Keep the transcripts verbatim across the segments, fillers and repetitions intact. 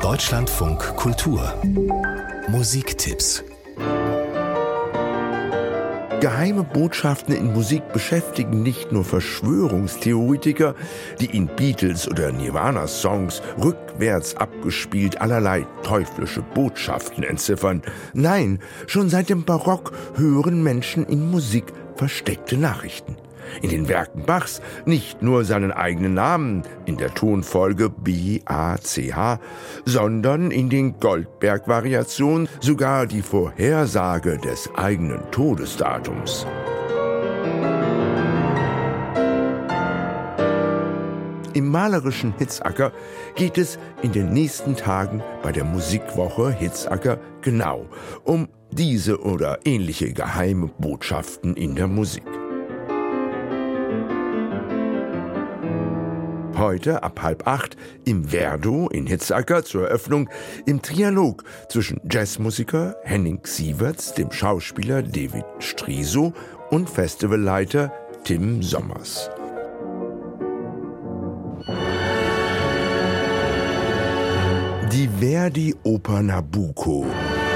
Deutschlandfunk Kultur Musiktipps. Geheime Botschaften in Musik beschäftigen nicht nur Verschwörungstheoretiker, die in Beatles- oder Nirvana-Songs rückwärts abgespielt allerlei teuflische Botschaften entziffern. Nein, schon seit dem Barock hören Menschen in Musik versteckte Nachrichten. In den Werken Bachs nicht nur seinen eigenen Namen in der Tonfolge B A C H, sondern in den Goldberg-Variationen sogar die Vorhersage des eigenen Todesdatums. Im malerischen Hitzacker geht es in den nächsten Tagen bei der Musikwoche Hitzacker genau um diese oder ähnliche geheime Botschaften in der Musik. Heute ab halb acht im Verdo in Hitzacker zur Eröffnung im Trialog zwischen Jazzmusiker Henning Sieverts, dem Schauspieler David Striso und Festivalleiter Tim Sommers. Die Verdi-Oper Nabucco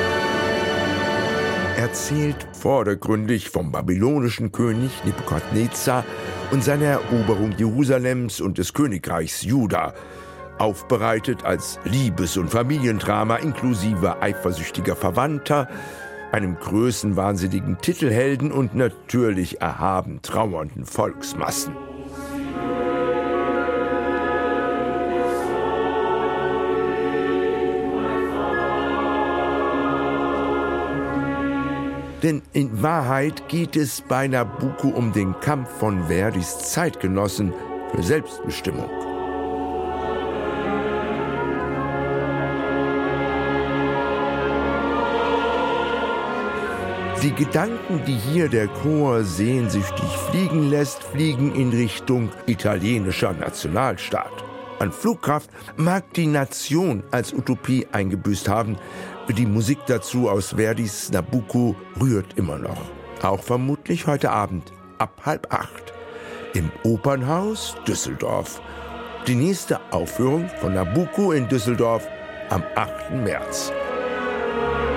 erzählt vordergründig vom babylonischen König Nebukadnezar und seiner Eroberung Jerusalems und des Königreichs Juda, aufbereitet als Liebes- und Familiendrama inklusive eifersüchtiger Verwandter, einem größenwahnsinnigen Titelhelden und natürlich erhaben trauernden Volksmassen. Denn in Wahrheit geht es bei Nabucco um den Kampf von Verdis Zeitgenossen für Selbstbestimmung. Die Gedanken, die hier der Chor sehnsüchtig fliegen lässt, fliegen in Richtung italienischer Nationalstaat. An Flugkraft mag die Nation als Utopie eingebüßt haben. Die Musik dazu aus Verdis Nabucco rührt immer noch. Auch vermutlich heute Abend ab halb acht im Opernhaus Düsseldorf. Die nächste Aufführung von Nabucco in Düsseldorf am achten März.